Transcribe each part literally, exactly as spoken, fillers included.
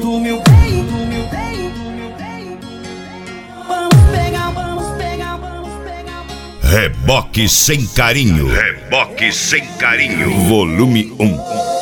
do meu bem, do meu bem, do meu bem. Vamos pegar, vamos pegar, vamos pegar. Reboque Sem Carinho. Reboque Sem Carinho. Volume um.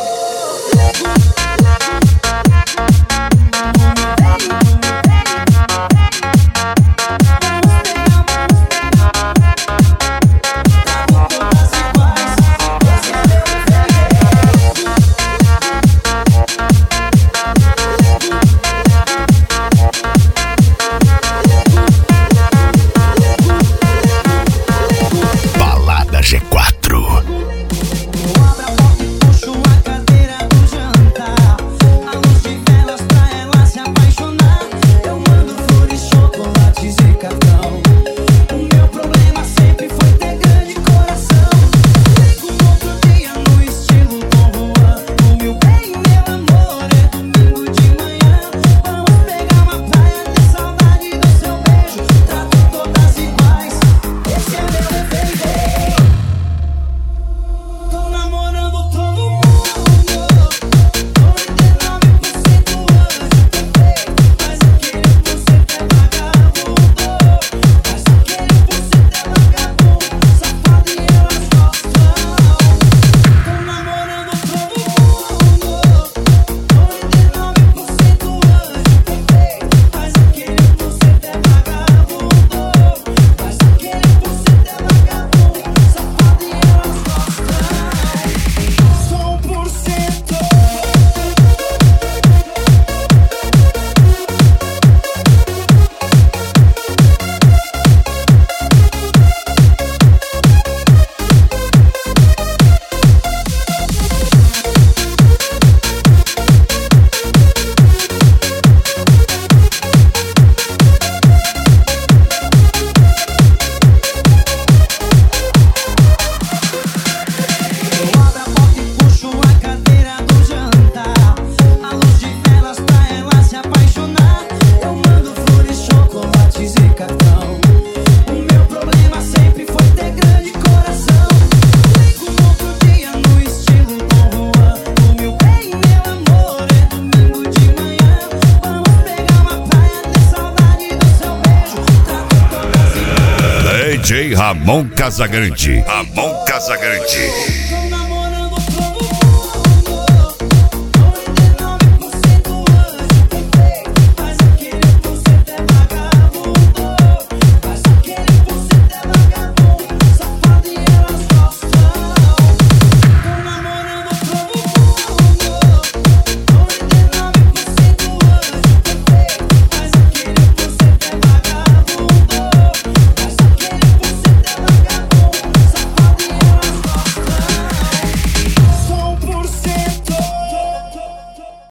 G quatro. Eu abro a porta e puxo a cadeira do jantar. A luz de velas pra ela se apaixonar. Eu mando flores, chocolates e cartão. O meu problema sempre foi ter grande coração. Ligo no outro dia no estilo Dom Juan. O meu bem, meu amor, é domingo de manhã. Vamos pegar uma praia, ter saudade do seu beijo. Trato todas iguais, esse é meu defeito. Tô namorando todo mundo. noventa e nove por cento anjo perfeito. Mas aquele por cento é vagabundo. Mas aquele por cento é vagabundo. Safado e elas gostam. Tô namorando todo mundo. noventa e nove por cento anjo perfeito. Mas aquele por cento é vagabundo. Mas aquele por cento é vagabundo. Safado e elas gostam. Só um por cento. Eu abro a porta e puxo a cadeira do jantar. A luz de velas pra ela se apaixonar. Eu mando flores, chocolates e cartão. O meu problema sempre foi ter grande coração. Ligo no outro dia no estilo Dom Juan. O meu bem, meu amor, é domingo de manhã. Vamos pegar uma praia, ter saudade do seu beijo. Trato todas iguais. D J Ramon Casagrande. Ramon Casagrande.